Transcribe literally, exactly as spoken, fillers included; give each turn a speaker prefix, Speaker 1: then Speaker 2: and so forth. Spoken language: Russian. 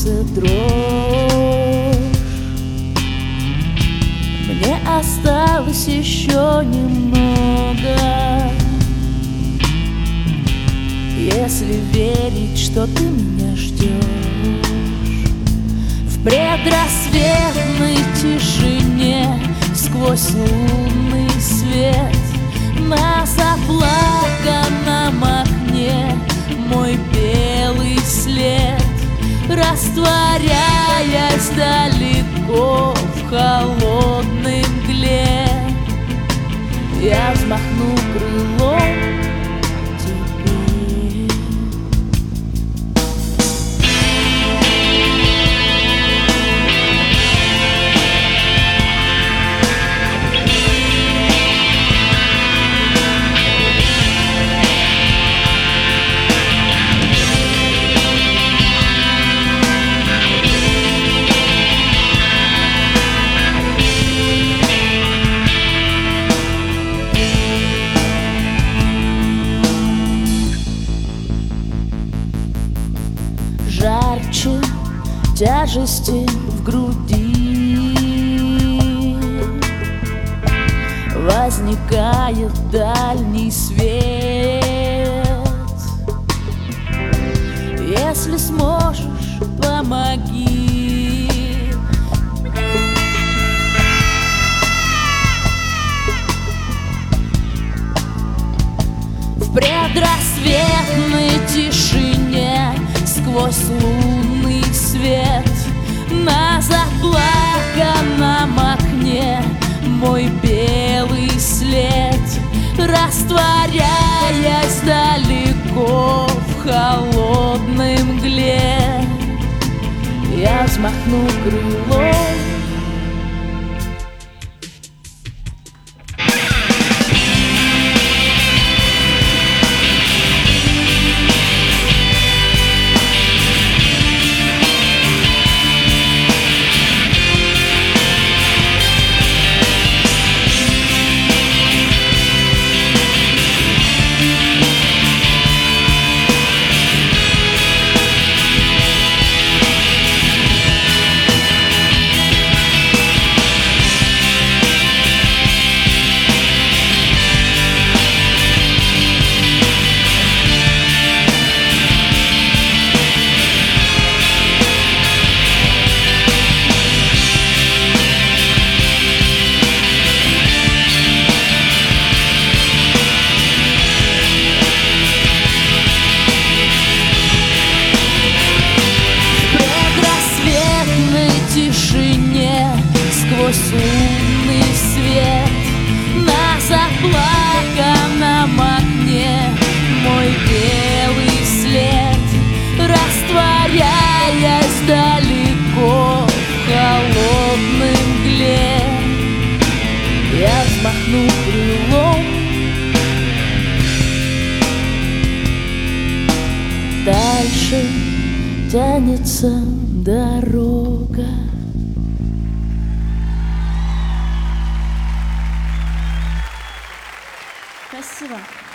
Speaker 1: сердце дрожь. Мне осталось еще немного, если верить, что ты меня ждешь. В предрассветной тишине, сквозь лунный свет, на заплаканном окне мой белый след, растворяясь далеко в холодной мгле, я взмахну крылом тебе. Жарче тяжести в груди возникает дальний свет. Если сможешь, помоги. В предрассветной тишине, сквозь лунный свет, на заплаканном окне мой белый след, растворяясь далеко в холодной мгле, я взмахну крылом. Сквозь лунный свет, на заплаканном окне мой белый след, растворяясь далеко в холодной мгле, я взмахну крылом. Дальше тянется дорога.
Speaker 2: Спасибо.